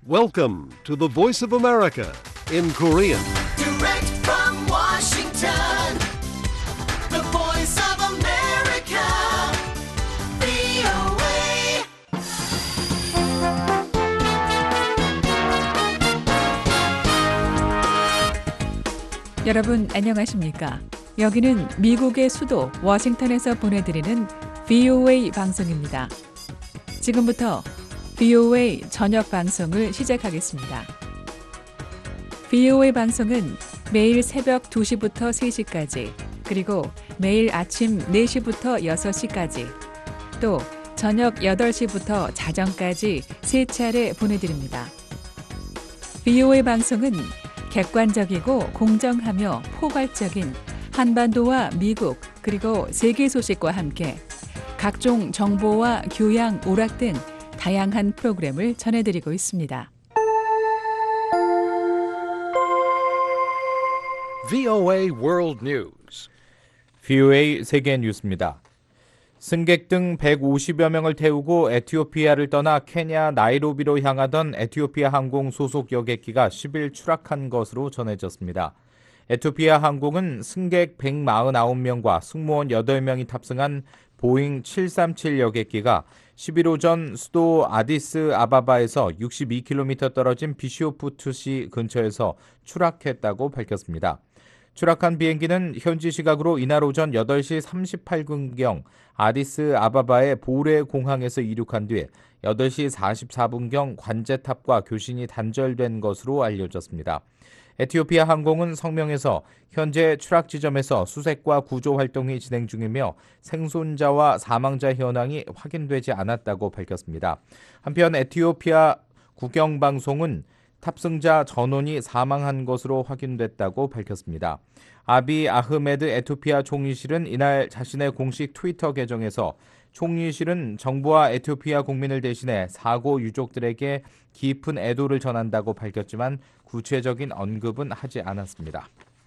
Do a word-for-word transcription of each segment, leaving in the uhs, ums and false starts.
Welcome to the Voice of America in Korean. Direct from Washington, the voice of America, 브이오에이. 여러분 안녕하십니까? 여기는 미국의 수도 워싱턴에서 보내드리는 브이오에이 방송입니다. 지금부터 브이오에이 저녁 방송을 시작하겠습니다. 브이오에이 방송은 매일 새벽 두 시부터 세 시까지, 그리고 매일 아침 네 시부터 여섯 시까지, 또 저녁 여덟 시부터 자정까지 세 차례 보내드립니다. 브이오에이 방송은 객관적이고 공정하며 포괄적인 한반도와 미국 그리고 세계 소식과 함께 각종 정보와 교양, 오락 등 다양한 프로그램을 전해드리고 있습니다. 브이오에이 World News. 브이오에이 세계 뉴스입니다. 승객 등 백오십여 명을 태우고 에티오피아를 떠나 케냐 나이로비로 향하던 에티오피아 항공 소속 여객기가 십 일 추락한 것으로 전해졌습니다. 에티오피아 항공은 승객 백사십구 명과 승무원 여덟 명이 탑승한 보잉 칠삼칠 여객기가 십일 오전 수도 아디스 아바바에서 육십이 킬로미터 떨어진 비쇼프투시 근처에서 추락했다고 밝혔습니다. 추락한 비행기는 현지 시각으로 이날 오전 여덟 시 삼십팔 분경 아디스 아바바의 보레 공항에서 이륙한 뒤 여덟 시 사십사 분경 관제탑과 교신이 단절된 것으로 알려졌습니다. 에티오피아 항공은 성명에서 현재 추락 지점에서 수색과 구조 활동이 진행 중이며 생존자와 사망자 현황이 확인되지 않았다고 밝혔습니다. 한편 에티오피아 국영방송은 탑승자 전원이 사망한 것으로 확인됐다고 밝혔습니다. 아비 아흐메드 에티오피아 총리실은 이날 자신의 공식 트위터 계정에서 총리실은 정부와 에티오피아 국민을 대신해 사고 유족들에게 깊은 애도를 전한다고 밝혔지만 구체적인 언급은 하지 않았습니다.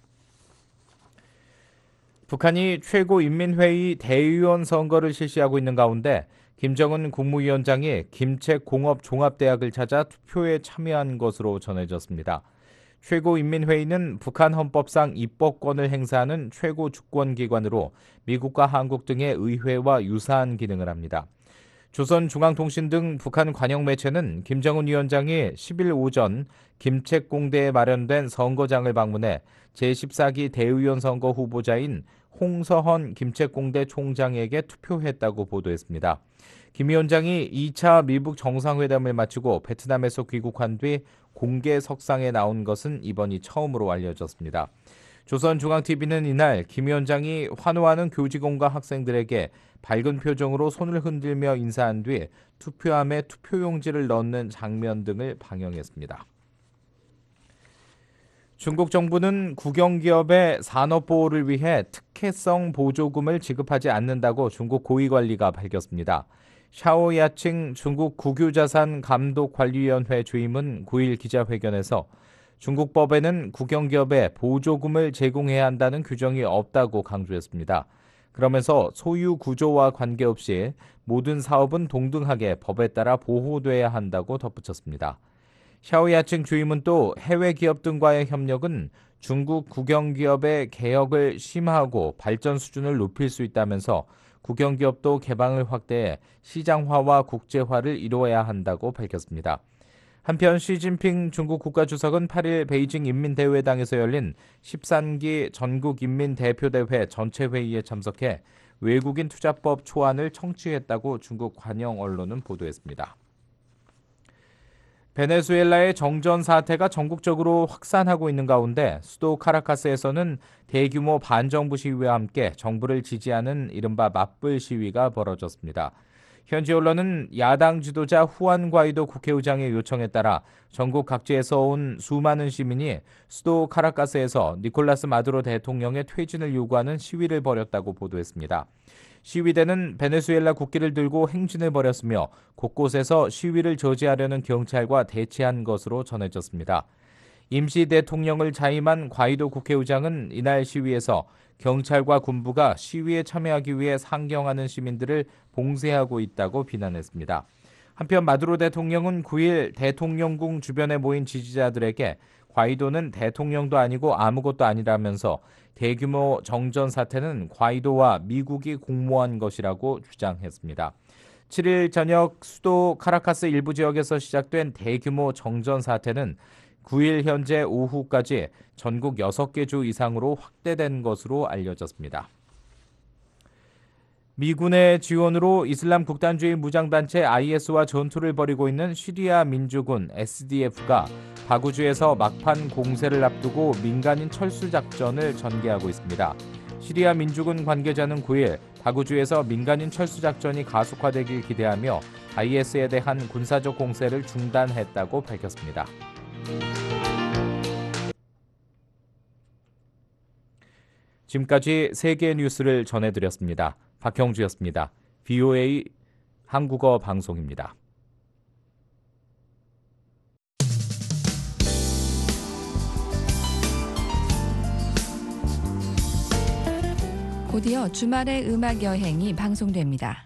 북한이 최고인민회의 대의원 선거를 실시하고 있는 가운데 김정은 국무위원장이 김책공업종합대학을 찾아 투표에 참여한 것으로 전해졌습니다. 최고인민회의는 북한 헌법상 입법권을 행사하는 최고 주권기관으로 미국과 한국 등의 의회와 유사한 기능을 합니다. 조선중앙통신 등 북한 관영 매체는 김정은 위원장이 십 일 오전 김책공대에 마련된 선거장을 방문해 제십사 기 대의원 선거 후보자인 홍서헌 김책공대 총장에게 투표했다고 보도했습니다. 김 위원장이 이 차 미북 정상회담을 마치고 베트남에서 귀국한 뒤 공개 석상에 나온 것은 이번이 처음으로 알려졌습니다. 조선중앙티비는 이날 김 위원장이 환호하는 교직원과 학생들에게 밝은 표정으로 손을 흔들며 인사한 뒤 투표함에 투표용지를 넣는 장면 등을 방영했습니다. 중국 정부는 국영기업의 산업보호를 위해 특혜성 보조금을 지급하지 않는다고 중국 고위관리가 밝혔습니다. 샤오야칭 중국 국유자산감독관리위원회 주임은 구 일 기자회견에서 중국 법에는 국영기업에 보조금을 제공해야 한다는 규정이 없다고 강조했습니다. 그러면서 소유 구조와 관계없이 모든 사업은 동등하게 법에 따라 보호돼야 한다고 덧붙였습니다. 샤오야칭 주임은 또 해외 기업 등과의 협력은 중국 국영기업의 개혁을 심화하고 발전 수준을 높일 수 있다면서 국영기업도 개방을 확대해 시장화와 국제화를 이루어야 한다고 밝혔습니다. 한편 시진핑 중국 국가주석은 팔 일 베이징 인민대회당에서 열린 십삼 기 전국인민대표대회 전체회의에 참석해 외국인 투자법 초안을 청취했다고 중국 관영 언론은 보도했습니다. 베네수엘라의 정전 사태가 전국적으로 확산하고 있는 가운데 수도 카라카스에서는 대규모 반정부 시위와 함께 정부를 지지하는 이른바 맞불 시위가 벌어졌습니다. 현지 언론은 야당 지도자 후안 과이도 국회의장의 요청에 따라 전국 각지에서 온 수많은 시민이 수도 카라카스에서 니콜라스 마두로 대통령의 퇴진을 요구하는 시위를 벌였다고 보도했습니다. 시위대는 베네수엘라 국기를 들고 행진을 벌였으며 곳곳에서 시위를 저지하려는 경찰과 대치한 것으로 전해졌습니다. 임시 대통령을 자임한 과이도 국회의장은 이날 시위에서 경찰과 군부가 시위에 참여하기 위해 상경하는 시민들을 봉쇄하고 있다고 비난했습니다. 한편 마두로 대통령은 구 일 대통령궁 주변에 모인 지지자들에게 과이도는 대통령도 아니고 아무것도 아니라면서 대규모 정전 사태는 과이도와 미국이 공모한 것이라고 주장했습니다. 칠 일 저녁 수도 카라카스 일부 지역에서 시작된 대규모 정전 사태는 구 일 현재 오후까지 전국 여섯 개 주 이상으로 확대된 것으로 알려졌습니다. 미군의 지원으로 이슬람 국단주의 무장단체 아이에스와 전투를 벌이고 있는 시리아 민주군 에스디에프가 바구주에서 막판 공세를 앞두고 민간인 철수 작전을 전개하고 있습니다. 시리아 민주군 관계자는 구 일 바구주에서 민간인 철수 작전이 가속화되길 기대하며 아이에스에 대한 군사적 공세를 중단했다고 밝혔습니다. 지금까지 세계 뉴스를 전해드렸습니다. 박형주였습니다. 브이오에이 한국어 방송입니다. 곧이어 주말의 음악 여행이 방송됩니다.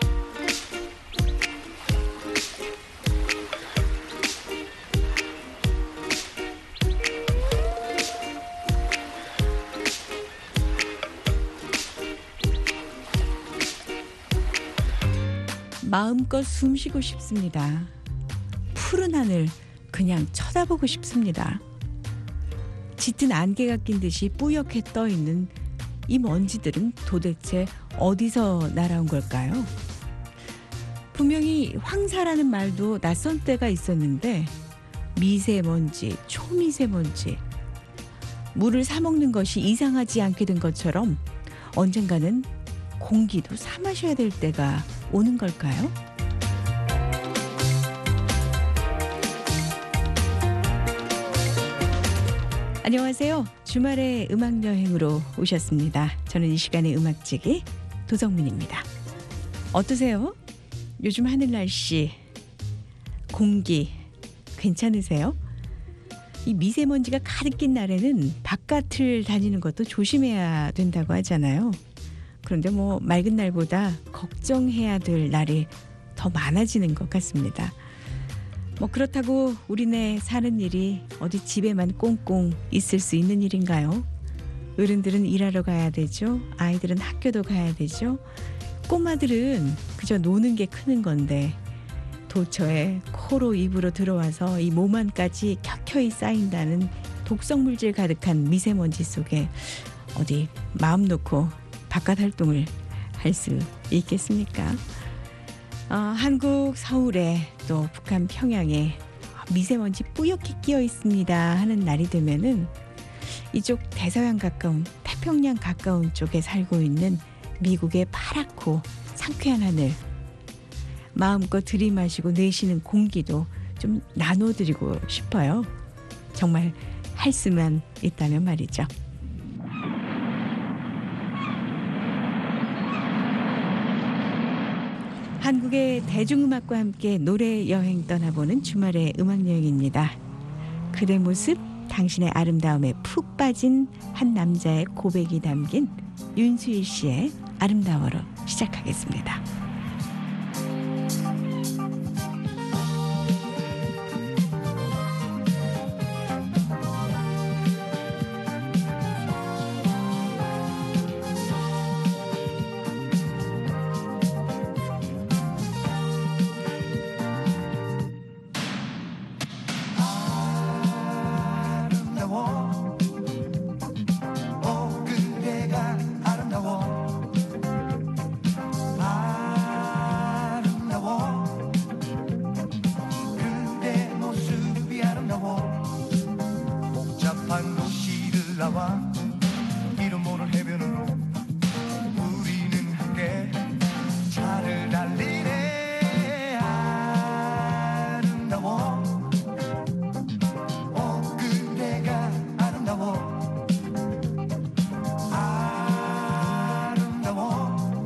마음껏 숨쉬고 싶습니다. 푸른 하늘 그냥 쳐다보고 싶습니다. 짙은 안개가 낀 듯이 뿌옇게 떠있는 이 먼지들은 도대체 어디서 날아온 걸까요? 분명히 황사라는 말도 낯선 때가 있었는데 미세먼지, 초미세먼지, 물을 사 먹는 것이 이상하지 않게 된 것처럼 언젠가는 공기도 사 마셔야 될 때가 오는 걸까요? 안녕하세요. 주말에 음악여행으로 오셨습니다. 저는 이 시간의 음악지기 도성민입니다. 어떠세요? 요즘 하늘 날씨, 공기 괜찮으세요? 이 미세먼지가 가득 낀 날에는 바깥을 다니는 것도 조심해야 된다고 하잖아요. 그런데 뭐 맑은 날보다 걱정해야 될 날이 더 많아지는 것 같습니다. 뭐 그렇다고 우리네 사는 일이 어디 집에만 꽁꽁 있을 수 있는 일인가요? 어른들은 일하러 가야 되죠. 아이들은 학교도 가야 되죠. 꼬마들은 그저 노는 게 크는 건데 도처에 코로 입으로 들어와서 이 몸 안까지 켜켜이 쌓인다는 독성물질 가득한 미세먼지 속에 어디 마음 놓고 바깥 활동을 할 수 있겠습니까? 어, 한국 서울에 또 북한 평양에 미세먼지 뿌옇게 끼어 있습니다 하는 날이 되면은 이쪽 대서양 가까운 태평양 가까운 쪽에 살고 있는 미국의 파랗고 상쾌한 하늘, 마음껏 들이마시고 내쉬는 공기도 좀 나눠드리고 싶어요. 정말 할 수만 있다면 말이죠. 한국의 대중음악과 함께 노래 여행 떠나보는 주말의 음악여행입니다. 그대 모습, 당신의 아름다움에 푹 빠진 한 남자의 고백이 담긴 윤수일 씨의 아름다워로 시작하겠습니다. 이름 모를 해변으로 우리는 함께 차를 달리네. 아름다워, 어 그대가 아름다워, 아름다워,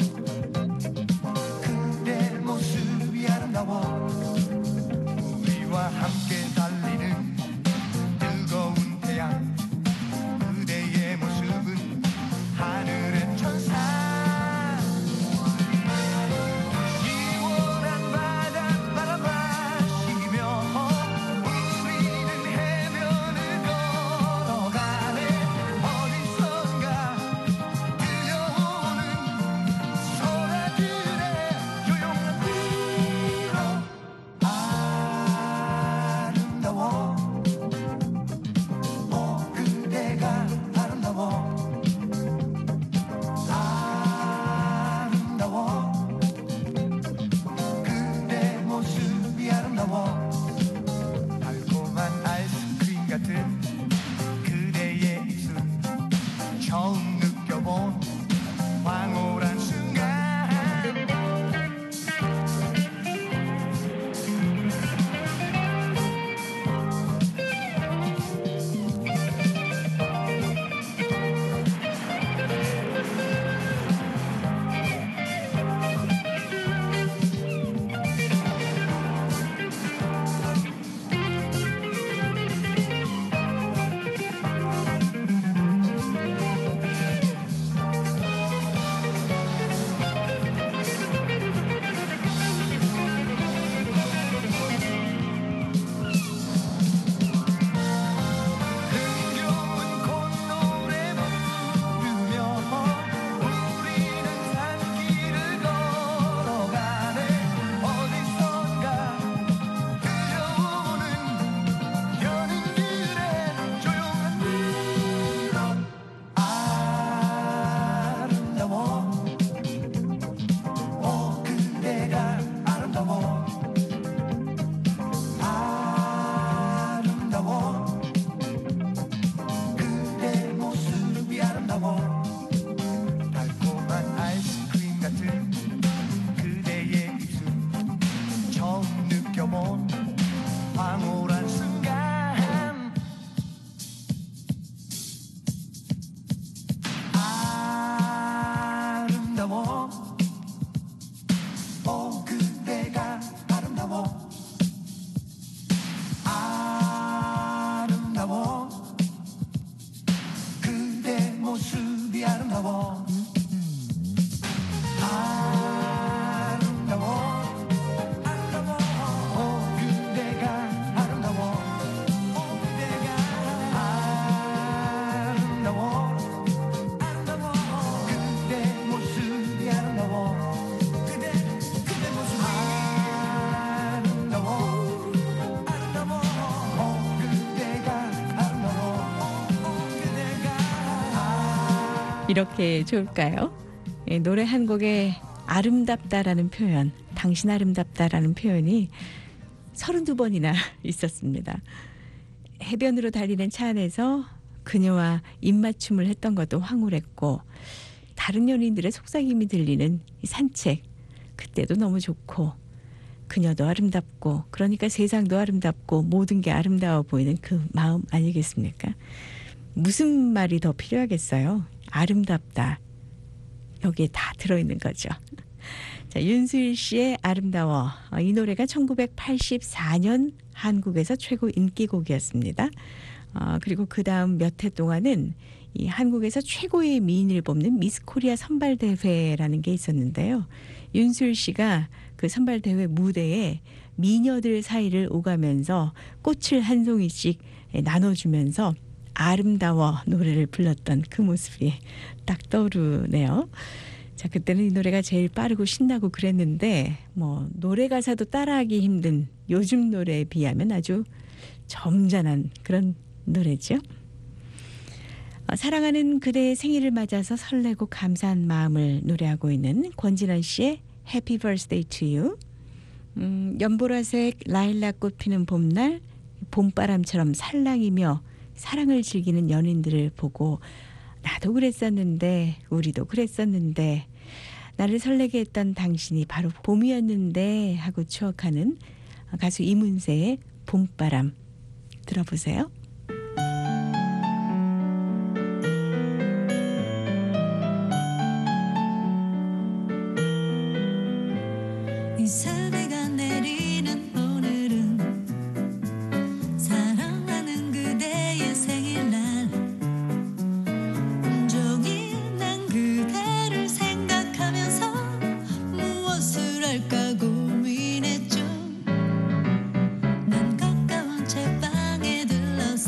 그대 모습이 아름다워. 우리와 함께 달리는 뜨거운 태양, 그대의 모습은 하늘의 천사. 시원한 바닷바람 같은 그대의 입술 처음 느껴본 황홀한 순간 황홀한 순간 아름다워 오 그대가 아름다워 아름다워 그대 모습이 아름다워 이렇게 좋을까요? 예, 노래 한 곡에 아름답다라는 표현, 당신 아름답다라는 표현이 서른두 번이나 있었습니다. 해변으로 달리는 차 안에서 그녀와 입맞춤을 했던 것도 황홀했고 다른 연인들의 속삭임이 들리는 이 산책, 그때도 너무 좋고 그녀도 아름답고 그러니까 세상도 아름답고 모든 게 아름다워 보이는 그 마음 아니겠습니까? 무슨 말이 더 필요하겠어요? 아름답다. 여기에 다 들어있는 거죠. 자, 윤수일 씨의 아름다워. 이 노래가 천구백팔십사 년 한국에서 최고 인기곡이었습니다. 어, 그리고 그 다음 몇 해 동안은 이 한국에서 최고의 미인을 뽑는 미스 코리아 선발대회라는 게 있었는데요. 윤수일 씨가 그 선발대회 무대에 미녀들 사이를 오가면서 꽃을 한 송이씩 나눠주면서 아름다워 노래를 불렀던 그 모습이 딱 떠오르네요. 자, 그때는 이 노래가 제일 빠르고 신나고 그랬는데 뭐 노래 가사도 따라하기 힘든 요즘 노래에 비하면 아주 점잖은 그런 노래죠. 어, 사랑하는 그대의 생일을 맞아서 설레고 감사한 마음을 노래하고 있는 권진원 씨의 Happy Birthday to You. 음, 연보라색 라일락 꽃 피는 봄날 봄바람처럼 살랑이며 사랑을 즐기는 연인들을 보고 나도 그랬었는데 우리도 그랬었는데 나를 설레게 했던 당신이 바로 봄이었는데 하고 추억하는 가수 이문세의 봄바람 들어보세요. 이 세대가 내리는 오늘은 사랑하는 그대의 생일날 온종일 난 그대를 생각하면서 무엇을 할까 고민했죠. 난 가까운 채방에 들러서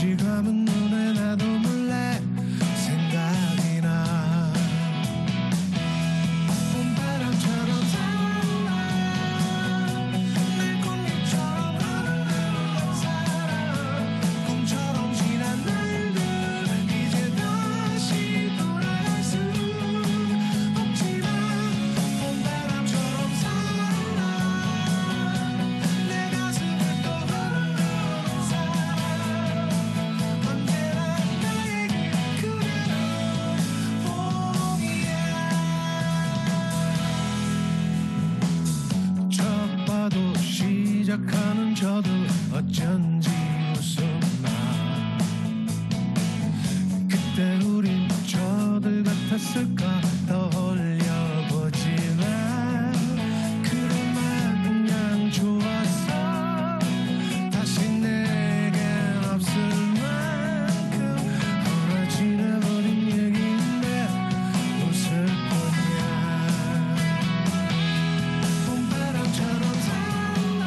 지금은 눈에 나도 몰래 생각이 나 봄바람처럼 살아 날 공기처럼 흐르는 사랑 꿈처럼 지난 날들 이제 다시 돌아갈 수 없지만 봄바람처럼 살아 내 가슴을 또 흐르는 사랑 언제나 나에게 그대는 봄이야 첫 봐도 시작하는 저도 어쩐지 웃음나 그때 우린 저들 같았을까 떠올려보지만 그런 마냥 좋았어 다시 내겐 없을 만큼 멀어지려버린 얘기인데 웃을 뿐이야 봄바람처럼 살아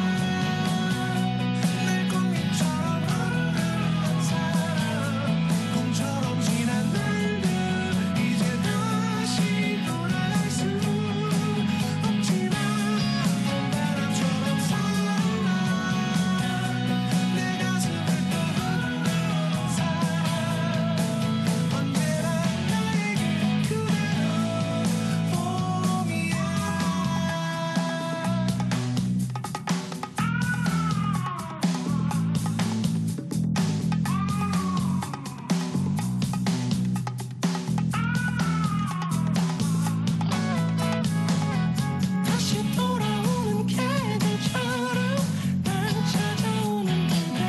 날 꽃잎처럼 흐르는 사랑 꿈처럼 지난 날들 이제 다시 돌아갈 수 없지만 봄바람처럼 살아 내 가슴을 또 흐르는 사랑 언제나 나에게 그대는 봄이야 다시 돌아오는 개들처럼 난 찾아오는데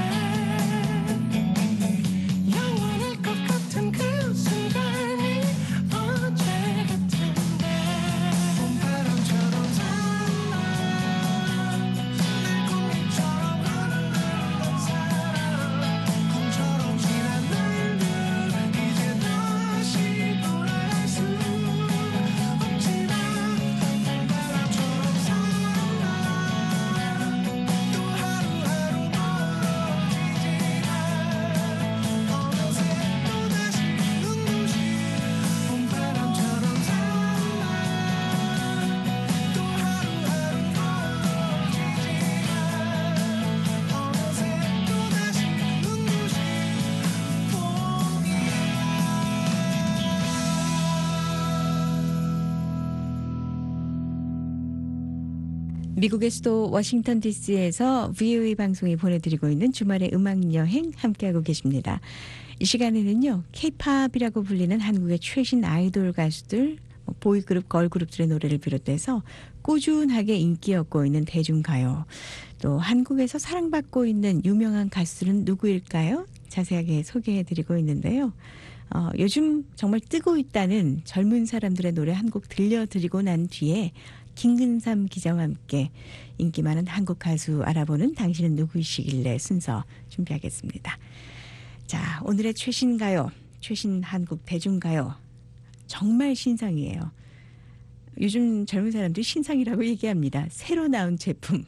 영원할 것 같은 그 순간이 어제 같은데 봄바람처럼 살아 날 공기처럼 흐르는 사랑 꿈처럼 지난 날들 이제 다시 돌아갈 수 없지만 봄바람처럼 살아 또 하루하루 멀어지지만 어느새 또다시 눈부신 봄바람처럼 살아 또 하루하루 멀어지지만 어느새 또다시 눈부신 봄이야 미국의 수도 워싱턴 디씨에서 브이오에이 방송이 보내드리고 있는 주말의 음악 여행 함께하고 계십니다. 이 시간에는요, K-팝이라고 불리는 한국의 최신 아이돌 가수들, 뭐 보이그룹, 걸그룹들의 노래를 비롯해서 꾸준하게 인기 얻고 있는 대중가요, 또 한국에서 사랑받고 있는 유명한 가수들은 누구일까요? 자세하게 소개해드리고 있는데요. 어, 요즘 정말 뜨고 있다는 젊은 사람들의 노래 한 곡 들려드리고 난 뒤에 김근삼 기자와 함께 인기 많은 한국 가수 알아보는 당신은 누구이시길래 순서 준비하겠습니다. 자, 오늘의 최신 가요, 최신 한국 대중가요 정말 신상이에요. 요즘 젊은 사람들이 신상이라고 얘기합니다. 새로 나온 제품.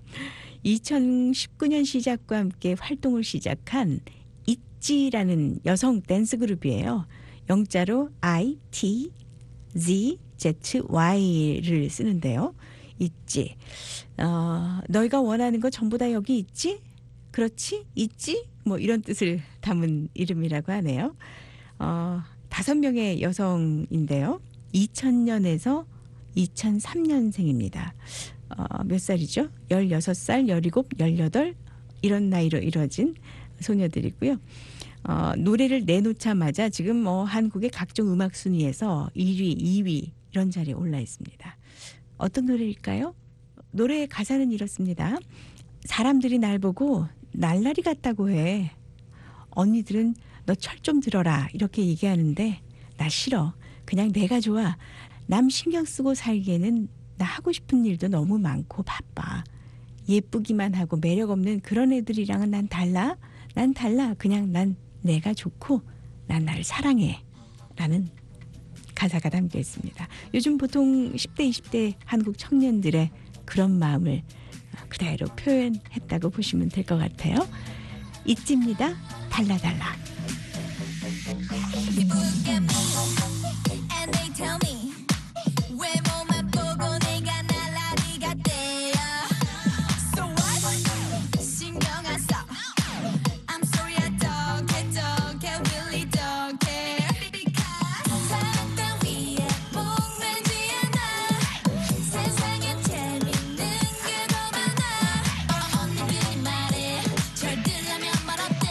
이천십구 년 시작과 함께 활동을 시작한 있지라는 여성 댄스 그룹이에요. 영자로 I, T, Z, Z, Y를 쓰는데요. 있지. 어, 너희가 원하는 거 전부 다 여기 있지? 그렇지? 있지? 뭐 이런 뜻을 담은 이름이라고 하네요. 어, 다섯 명의 여성인데요. 이천 년에서 이천삼 년생입니다. 어, 몇 살이죠? 열여섯 살, 열일곱, 열여덟 이런 나이로 이루어진 소녀들이고요. 어, 노래를 내놓자마자 지금 뭐 한국의 각종 음악 순위에서 일 위, 이 위 이런 자리에 올라 있습니다. 어떤 노래일까요? 노래의 가사는 이렇습니다. 사람들이 날 보고 날라리 같다고 해. 언니들은 너 철 좀 들어라 이렇게 얘기하는데 나 싫어. 그냥 내가 좋아. 남 신경 쓰고 살기에는 나 하고 싶은 일도 너무 많고 바빠. 예쁘기만 하고 매력 없는 그런 애들이랑은 난 달라. 난 달라. 그냥 난 내가 좋고 난 나를 사랑해. 라는 가사가 담겨 있습니다. 요즘 보통 십 대, 이십 대 한국 청년들의 그런 마음을 그대로 표현했다고 보시면 될 것 같아요. 있지입니다. 달라 달라. People look at me and they tell me 외모만 보고 내가 날라리 같대요. So what? 신경 안 써. I'm sorry I don't care, don't care, really don't care. Because 사랑 따위에 목매지 않아. 세상엔 재밌는 게 더 많아. 언니들이 말해 잘 들으면 말 어때?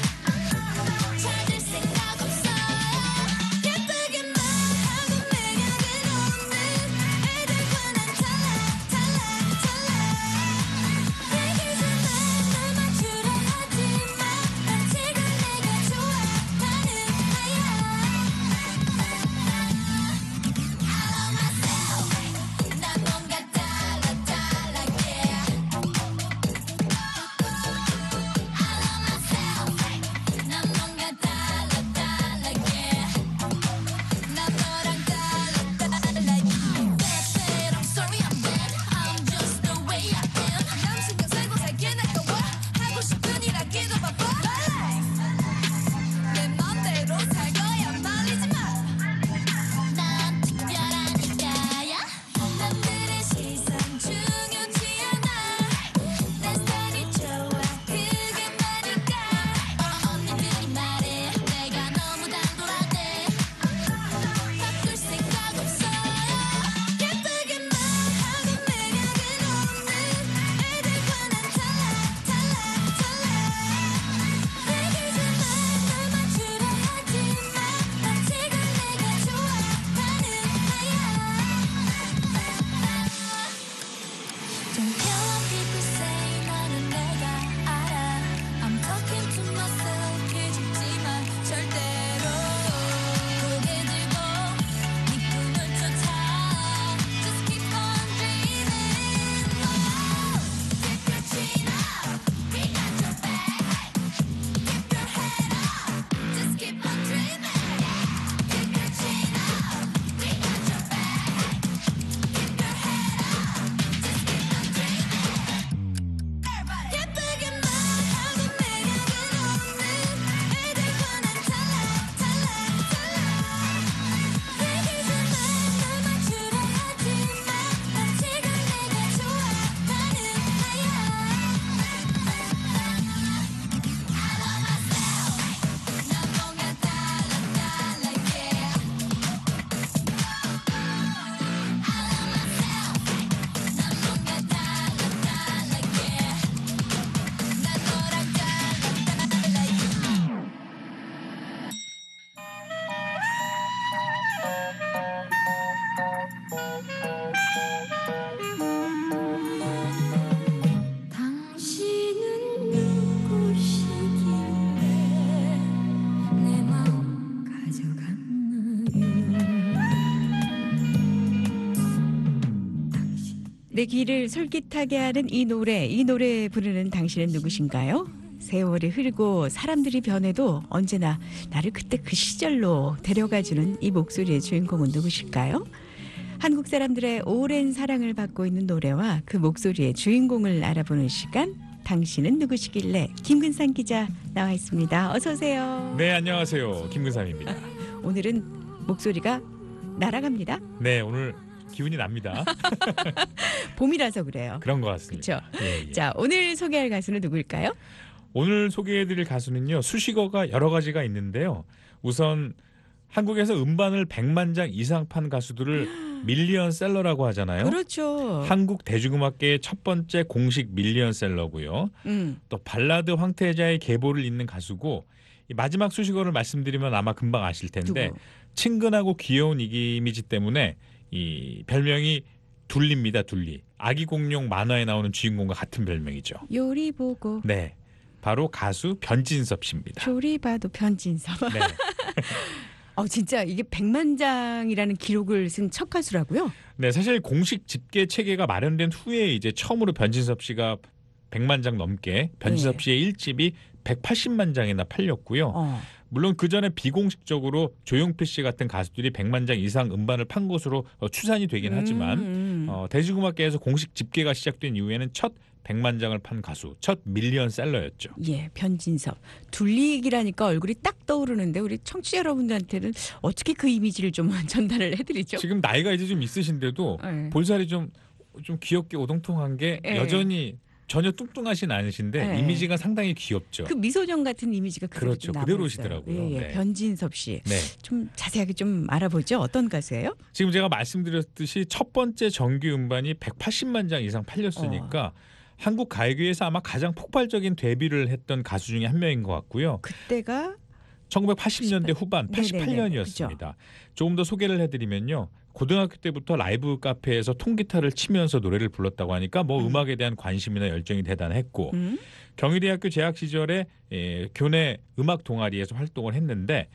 찾을 생각 없어. 예쁘게 말하고 매력은 없는 애들과 난 달라 달라 달라. 얘기지만 날 맞추려 하지마. 난 지금 내가 좋아하는 나야. I love myself. 난 뭔가 달라 달라 yeah. I love myself. 난 뭔가 달라 달라 yeah. 난 너랑 달라 달라 yeah. I'm sorry I'm bad. I'm just the way I am. 남 신경 쓰고 살긴 아까워. 하고 싶은 일 하기도 바빠. 내 맘대로 살 거야 말리지 마. 난 특별하니까야. 남들의 시선 중요치 않아. 내 스타일이 좋아 그게 나니까. 언니들이 말해 내가 너무 단돌하대. 바꿀 생각 없어. 예쁘게 말하고 매력은 없는 애들과 난 달라 달라 달라. 얘기지만 날 맞추려 하지마. 난 지금 내가 좋아하는 나야. Don't care what people say. 나는 내가 알아. I'm talking to myself. 기죽지만 절대로 고개 들고 네 꿈을 쫓아. Just keep on dreaming. Keep your chin up. We got your back. Keep your head up. Just keep on dreaming. Keep your chin up. We got your back. Keep your head up. Just keep on dreaming. 예쁘게 말하고 매력은 없는 애들과 난 달라 달라 달라. 얘기지만 날 맞추려 하지마. 난 지금 내가 좋아하는 나야. I love myself. 난 뭔가 달라 달라 yeah. I love myself. 난 뭔가 달라 달라 yeah. 난 너랑 달라 달라 yeah. 당신은 누구시길래 내 마음 가져갔나요? 내 귀를 솔깃하게 하는 이 노래, 이 노래 부르는 당신은 누구신가요? 세월이 흐르고 사람들이 변해도 언제나 나를 그때 그 시절로 데려가주는 이 목소리의 주인공은 누구실까요? 한국 사람들의 오랜 사랑을 받고 있는 노래와 그 목소리의 주인공을 알아보는 시간, 당신은 누구시길래 김근상 기자 나와 있습니다. 어서 오세요. 네, 안녕하세요. 김근삼입니다. 오늘은 목소리가 날아갑니다. 네, 오늘 기운이 납니다. 봄이라서 그래요. 그런 것 같습니다. 그렇죠. 예, 예. 자, 오늘 소개할 가수는 누구일까요? 오늘 소개해드릴 가수는요, 수식어가 여러 가지가 있는데요. 우선 한국에서 음반을 백만 장 이상 판 가수들을 밀리언셀러라고 하잖아요. 그렇죠. 한국 대중음악계의 첫 번째 공식 밀리언셀러고요. 음. 또 발라드 황태자의 계보를 잇는 가수고, 이 마지막 수식어를 말씀드리면 아마 금방 아실 텐데 누구? 친근하고 귀여운 이미지 때문에 이 별명이 둘리입니다. 둘리. 아기 공룡 만화에 나오는 주인공과 같은 별명이죠. 요리 보고 네, 바로 가수 변진섭 씨입니다. 조리 봐도 변진섭. 네. 어 진짜 이게 백만 장이라는 기록을 쓴 첫 가수라고요? 네, 사실 공식 집계 체계가 마련된 후에 이제 처음으로 변진섭 씨가 백만 장 넘게 변진섭 네. 씨의 일 집이 백팔십만 장이나 팔렸고요. 어. 물론 그 전에 비공식적으로 조용필 씨 같은 가수들이 백만 장 이상 음반을 판 것으로 추산이 되긴 하지만 음, 음. 음. 어, 대중음악계에서 공식 집계가 시작된 이후에는 첫 백만 장을 판 가수, 첫 밀리언셀러였죠. 예, 변진섭. 둘리기라니까 얼굴이 딱 떠오르는데 우리 청취자 여러분들한테는 어떻게 그 이미지를 좀 전달을 해드리죠? 지금 나이가 이제 좀 있으신데도 네. 볼살이 좀, 좀 귀엽게 오동통한 게 네. 여전히 전혀 뚱뚱하진 않으신데 네. 이미지가 상당히 귀엽죠. 그 미소년 같은 이미지가 그대로 그렇죠. 좀 그대로 남아있어요. 오시더라고요. 예, 예. 네. 변진섭 씨. 네. 좀 자세하게 좀 알아보죠. 어떤 가수예요? 지금 제가 말씀드렸듯이 첫 번째 정규 음반이 백팔십만 장 이상 팔렸으니까 어. 한국 가요계에서 아마 가장 폭발적인 데뷔를 했던 가수 중에 한 명인 것 같고요. 그때가 천구백팔십 년대 후반 네네네. 팔십팔 년이었습니다. 조금 더 소개를 해드리면요. 고등학교 때부터 라이브 카페에서 통기타를 치면서 노래를 불렀다고 하니까 뭐 음. 음악에 대한 관심이나 열정이 대단했고 음? 경희대학교 재학 시절에 예, 교내 음악 동아리에서 활동을 했는데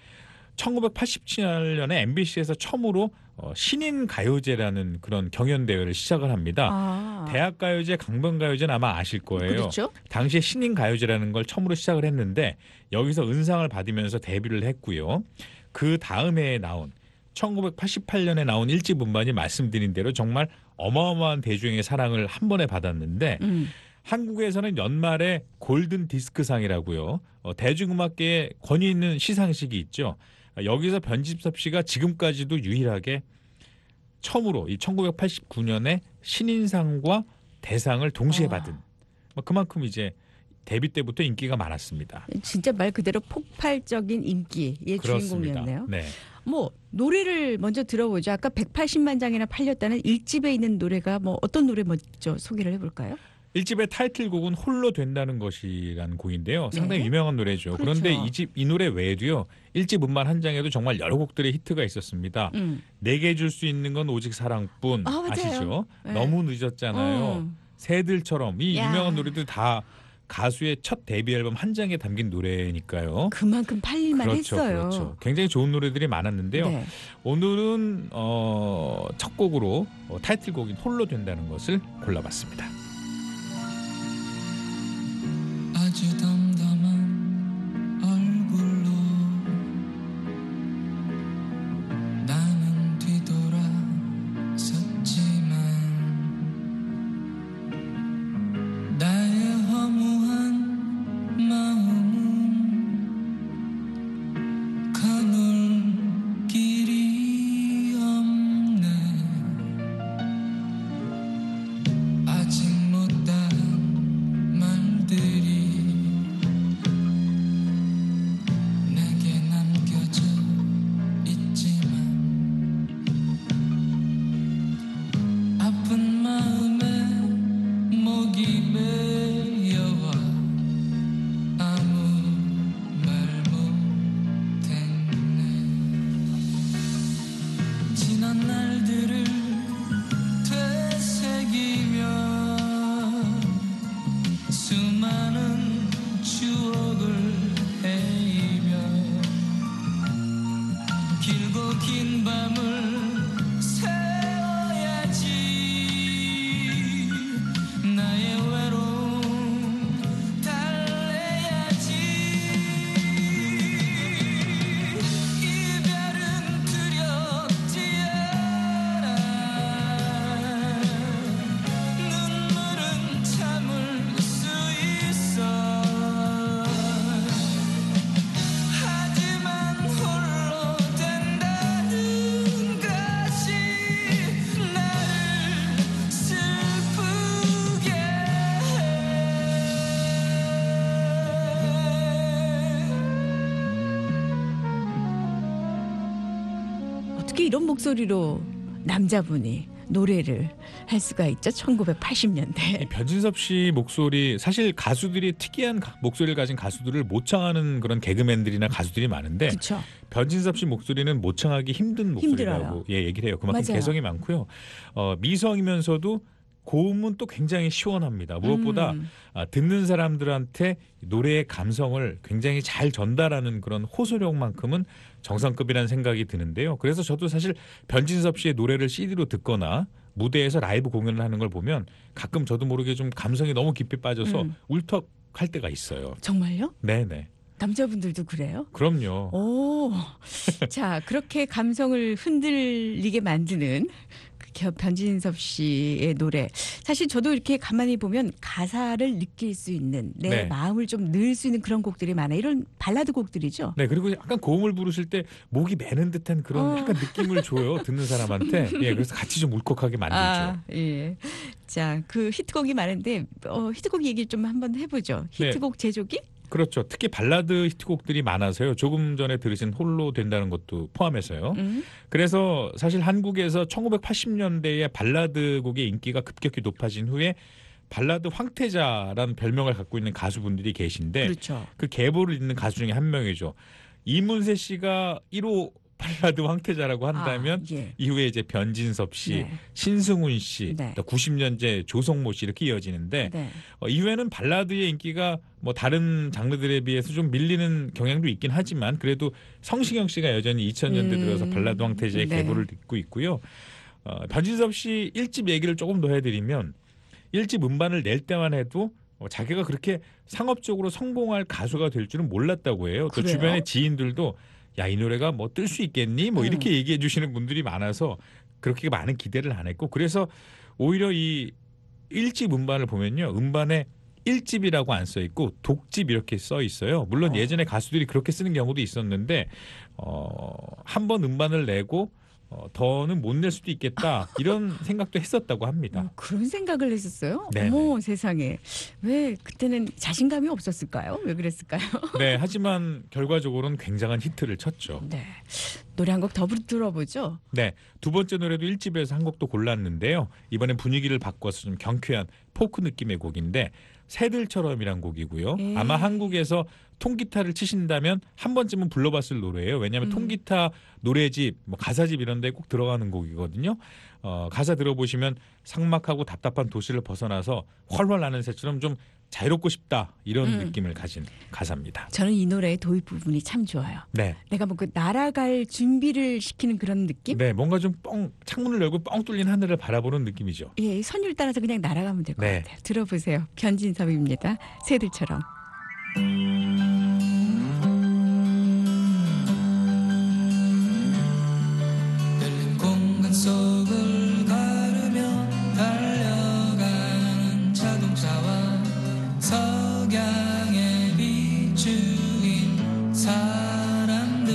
천구백팔십칠 년에 엠비씨에서 처음으로 어, 신인 가요제라는 그런 경연 대회를 시작을 합니다. 아, 대학 가요제, 강변 가요제는 아마 아실 거예요. 그렇죠. 당시에 신인 가요제라는 걸 처음으로 시작을 했는데 여기서 은상을 받으면서 데뷔를 했고요. 그 다음 해에 나온 천구백팔십팔 년에 나온 일 집 음반이 말씀드린 대로 정말 어마어마한 대중의 사랑을 한 번에 받았는데 음. 한국에서는 연말에 골든 디스크상이라고요. 어, 대중음악계에 권위 있는 시상식이 있죠. 여기서 변진섭 씨가 지금까지도 유일하게 처음으로 이 천구백팔십구 년에 신인상과 대상을 동시에 아. 받은 뭐 그만큼 이제 데뷔 때부터 인기가 많았습니다. 진짜 말 그대로 폭발적인 인기의 그렇습니다. 주인공이었네요. 네. 뭐 노래를 먼저 들어보죠. 아까 백팔십만 장이나 팔렸다는 일 집에 있는 노래가 뭐 어떤 노래 먼저 소개를 해볼까요? 일 집의 타이틀곡은 홀로 된다는 것이라는 곡인데요. 상당히 네. 유명한 노래죠. 그렇죠. 그런데 이 집 이 노래 외에도요. 일 집 음반 한 장에도 정말 여러 곡들의 히트가 있었습니다. 음. 내게 줄 수 있는 건 오직 사랑뿐. 아, 맞아요. 아시죠? 네. 너무 늦었잖아요. 음. 새들처럼 이 야. 유명한 노래들 다 가수의 첫 데뷔 앨범 한 장에 담긴 노래니까요. 그만큼 팔릴만 그렇죠, 했어요. 그렇죠. 굉장히 좋은 노래들이 많았는데요. 네. 오늘은 어, 첫 곡으로 어, 타이틀곡인 홀로 된다는 것을 골라봤습니다. 아주 덤덤한 얼굴로 나는 뒤돌아섰지만 나의 허무한 마음은 가눌 길이 없네. 아직 못한 말들이 내게 남겨져 있지만 아픈 마음에 목이 메여와 아무 말 못했네. 지난 날들을 되새기며 수많은 추억을 헤이며 길고 긴 밤을 새워야지. 나의 외로움 달래야지. 이별은 두렵지 않아. 눈물은 참을 수 있어. 하지만 홀로 된다는 것이 나를 슬프게 어떻게 이런 목소리로 남자분이 노래를 할 수가 있죠? 천구백팔십 년대. 이 변진섭 씨 목소리 사실 가수들이 특이한 가- 목소리를 가진 가수들을 모창하는 그런 개그맨들이나 가수들이 많은데 그렇죠. 변진섭 씨 목소리는 모창하기 힘든 목소리라고 힘들어요. 예, 얘기를 해요. 그만큼 맞아요. 개성이 많고요. 어, 미성이면서도 고음은 또 굉장히 시원합니다. 무엇보다 음. 아, 듣는 사람들한테 노래의 감성을 굉장히 잘 전달하는 그런 호소력만큼은 정상급이라는 생각이 드는데요. 그래서 저도 사실 변진섭 씨의 노래를 씨디로 듣거나 무대에서 라이브 공연을 하는 걸 보면 가끔 저도 모르게 좀 감성이 너무 깊이 빠져서 음. 울컥할 때가 있어요. 정말요? 네네. 남자분들도 그래요? 그럼요. 오, 자 그렇게 감성을 흔들리게 만드는 겨- 변진섭 씨의 노래. 사실 저도 이렇게 가만히 보면 가사를 느낄 수 있는 내 네. 마음을 좀 넣을 수 있는 그런 곡들이 많아요. 이런 발라드 곡들이죠. 네, 그리고 약간 고음을 부르실 때 목이 매는 듯한 그런 어. 약간 느낌을 줘요. 듣는 사람한테. 예, 그래서 같이 좀 울컥하게 만들죠. 아, 예. 자, 그 히트곡이 많은데 어, 히트곡 얘기 좀 한번 해보죠. 네. 히트곡 제조기? 그렇죠. 특히 발라드 히트곡들이 많아서요. 조금 전에 들으신 홀로 된다는 것도 포함해서요. 음. 그래서 사실 한국에서 천구백팔십 년대에 발라드 곡의 인기가 급격히 높아진 후에 발라드 황태자라는 별명을 갖고 있는 가수분들이 계신데 그렇죠. 그 계보를 잇는 가수 중에 한 명이죠. 이문세 씨가 일 호 발라드 황태자라고 한다면 아, 예. 이후에 이제 변진섭 씨, 네. 신승훈 씨, 네. 또 구십 년대 조성모 씨 이렇게 이어지는데 네. 어, 이후에는 발라드의 인기가 뭐 다른 장르들에 비해서 좀 밀리는 경향도 있긴 하지만 그래도 성시경 씨가 여전히 이천 년대 음, 들어서 발라드 황태자의 네. 계보를 잇고 있고요. 어, 변진섭 씨 일 집 얘기를 조금 더 해드리면 일 집 음반을 낼 때만 해도 어, 자기가 그렇게 상업적으로 성공할 가수가 될 줄은 몰랐다고 해요. 또 그래요? 주변의 지인들도 야, 이 노래가 뭐 뜰 수 있겠니? 뭐 음. 이렇게 얘기해 주시는 분들이 많아서 그렇게 많은 기대를 안 했고 그래서 오히려 이 일 집 음반을 보면요. 음반에 일 집이라고 안 써 있고 독집 이렇게 써 있어요. 물론 어. 예전에 가수들이 그렇게 쓰는 경우도 있었는데 어, 한 번 음반을 내고 어, 더는 못 낼 수도 있겠다 이런 생각도 했었다고 합니다. 어, 그런 생각을 했었어요? 네네. 어머 세상에. 왜 그때는 자신감이 없었을까요? 왜 그랬을까요? 네, 하지만 결과적으로는 굉장한 히트를 쳤죠. 네. 노래 한 곡 더 들어보죠. 네, 두 번째 노래도 일 집에서 한 곡도 골랐는데요. 이번엔 분위기를 바꿔서 좀 경쾌한 포크 느낌의 곡인데 새들처럼이란 곡이고요. 예. 아마 한국에서 통기타를 치신다면 한 번쯤은 불러봤을 노래예요. 왜냐하면 음. 통기타 노래집, 뭐 가사집 이런 데 꼭 들어가는 곡이거든요. 어, 가사 들어보시면 삭막하고 답답한 도시를 벗어나서 훨훨 나는 새처럼 좀 자유롭고 싶다 이런 음. 느낌을 가진 가사입니다. 저는 이 노래의 도입 부분이 참 좋아요. 네. 내가 뭐 그 날아갈 준비를 시키는 그런 느낌? 네, 뭔가 좀 뻥 창문을 열고 뻥 뚫린 하늘을 바라보는 느낌이죠. 예, 이 선율 따라서 그냥 날아가면 될 것 네. 같아요. 들어보세요. 변진섭입니다. 새들처럼. 열린 공간 속을 가르며 달려가는 자동차와 석양에 비추인 사람들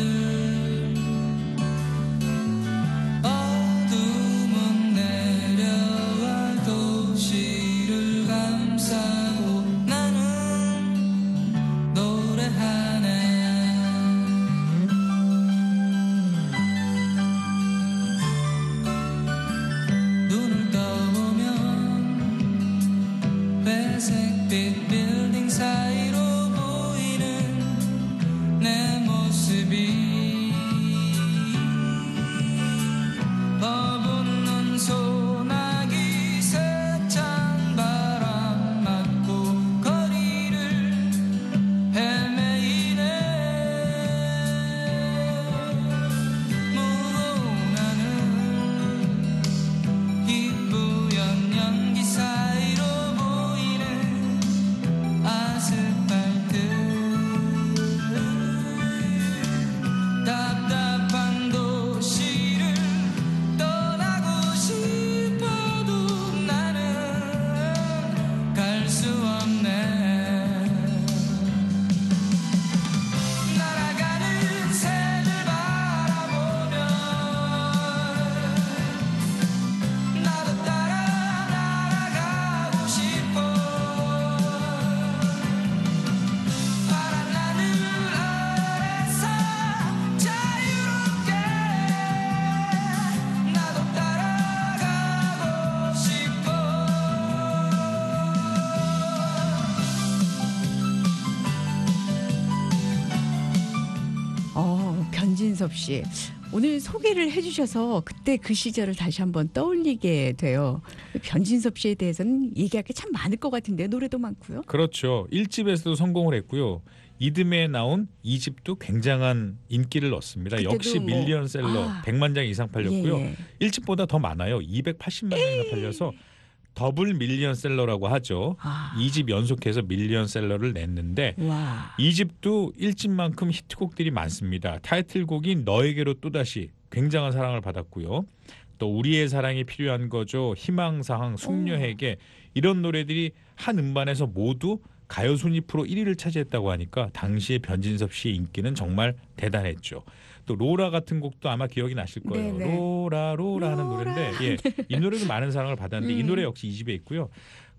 어둠은 내려와 도시를 감싸고 나는 노래하네 눈을 떠보면 회색빛 빌딩 사이로 보이는 내 모습이 버붙는 소나기 세찬 바람 맞고 거리를 헤매이네 무거운 하늘 희뿌연 연기 사이로 보이는 아스팔트 답답한 도시를 떠나고 싶어도 나는 갈 수 없네 날아가는 새들 바라보며 나도 따라 날아가고 싶어 파란 하늘 아래서 자유롭게 나도 따라가고 싶어 어, 변진섭 씨. 오늘 소개를 해주셔서 그때 그 시절을 다시 한번 떠올리게 돼요. 변진섭 씨에 대해서는 얘기할 게 참 많을 것 같은데 노래도 많고요. 그렇죠. 일 집에서도 성공을 했고요. 이듬해에 나온 이 집도 굉장한 인기를 얻습니다. 그때도 역시 뭐- 밀리언셀러 아. 백만 장 이상 팔렸고요. 예, 예. 일 집보다 더 많아요. 이백팔십만 장이나 팔려서 더블 밀리언셀러라고 하죠. 아. 이 집 연속해서 밀리언셀러를 냈는데 와. 이 집도 일 집만큼 히트곡들이 많습니다. 타이틀곡인 너에게로 또다시 굉장한 사랑을 받았고요. 또 우리의 사랑이 필요한 거죠. 희망사항, 숙녀에게 이런 노래들이 한 음반에서 모두 가요 순위 프로 일 위를 차지했다고 하니까 당시에 변진섭 씨의 인기는 정말 대단했죠. 또 로라 같은 곡도 아마 기억이 나실 거예요. 네네. 로라 로라 하는 로라. 노래인데 예, 이 노래도 많은 사랑을 받았는데 이 음. 노래 역시 이 집에 있고요.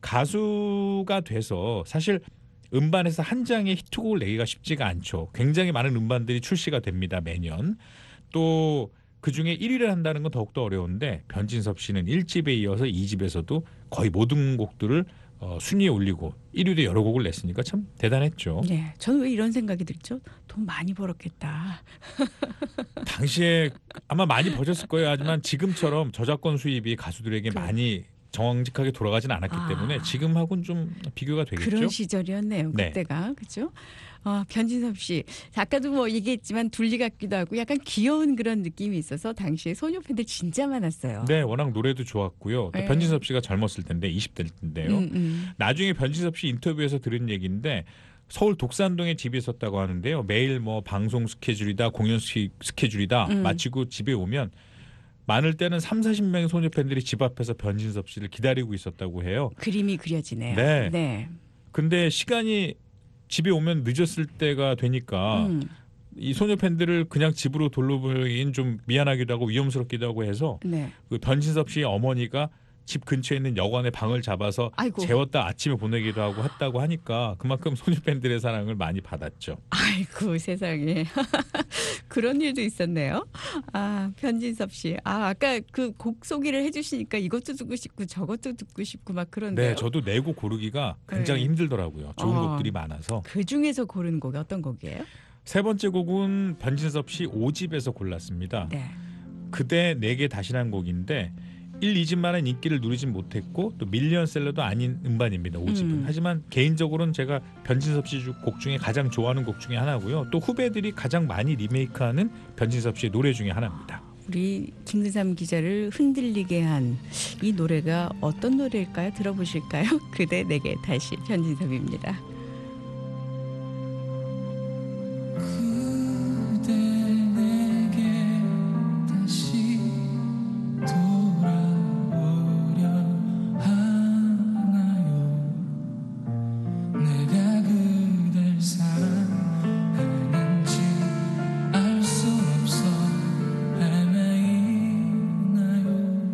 가수가 돼서 사실 음반에서 한 장의 히트곡을 내기가 쉽지가 않죠. 굉장히 많은 음반들이 출시가 됩니다. 매년. 또 그중에 일 위를 한다는 건 더욱더 어려운데 변진섭 씨는 일 집에 이어서 이 집에서도 거의 모든 곡들을 어, 순위에 올리고 일 위도 여러 곡을 냈으니까 참 대단했죠. 네, 저는 왜 이런 생각이 들죠? 돈 많이 벌었겠다. 당시에 아마 많이 버셨을 거예요. 하지만 지금처럼 저작권 수입이 가수들에게 그- 많이 정직하게 돌아가진 않았기 아. 때문에 지금하고는 좀 비교가 되겠죠. 그런 시절이었네요. 네. 그때가 그렇죠. 어, 변진섭 씨 아까도 뭐 얘기했지만 둘리 같기도 하고 약간 귀여운 그런 느낌이 있어서 당시에 소녀 팬들 진짜 많았어요. 네, 워낙 노래도 좋았고요. 또 네. 변진섭 씨가 젊었을 텐데 이십 대일 텐데요. 음, 음. 나중에 변진섭 씨 인터뷰에서 들은 얘기인데 서울 독산동에 집이 있었다고 하는데요. 매일 뭐 방송 스케줄이다, 공연 스- 스케줄이다 음. 마치고 집에 오면 많을 때는 삼사십 명의 소녀 팬들이 집 앞에서 변진섭 씨를 기다리고 있었다고 해요. 그림이 그려지네요. 네. 네. 근데 시간이 집에 오면 늦었을 때가 되니까 음, 이 소녀 팬들을 그냥 집으로 돌려보기엔 좀 미안하기도 하고 위험스럽기도 하고 해서 네. 그 변진섭 씨의 어머니가 집 근처에 있는 여관에 방을 잡아서 아이고. 재웠다 아침에 보내기도 하고 했다고 하니까 그만큼 소녀 팬들의 사랑을 많이 받았죠. 아이고 세상에 그런 일도 있었네요. 아 변진섭 씨, 아 아까 그 곡 소개를 해주시니까 이것도 듣고 싶고 저것도 듣고 싶고 막 그런데요. 네, 저도 내고 고르기가 굉장히 네. 힘들더라고요. 좋은 어. 곡들이 많아서. 그 중에서 고르는 곡이 어떤 곡이에요? 세 번째 곡은 변진섭 씨 오 집에서 골랐습니다. 네. 그대 내게 다시란 곡인데 일, 이 집만한 인기를 누리진 못했고 또 밀리언셀러도 아닌 음반입니다. 오 집은. 음. 하지만 개인적으로는 제가 변진섭 씨 곡 중에 가장 좋아하는 곡 중에 하나고요. 또 후배들이 가장 많이 리메이크하는 변진섭 씨의 노래 중에 하나입니다. 우리 김근삼 기자를 흔들리게 한 이 노래가 어떤 노래일까요? 들어보실까요? 그대 내게 다시 변진섭입니다. 그대 내게 다시 돌아오려 하나요? 내가 그댈 사랑하는지 알 수 없어 헤매이나요?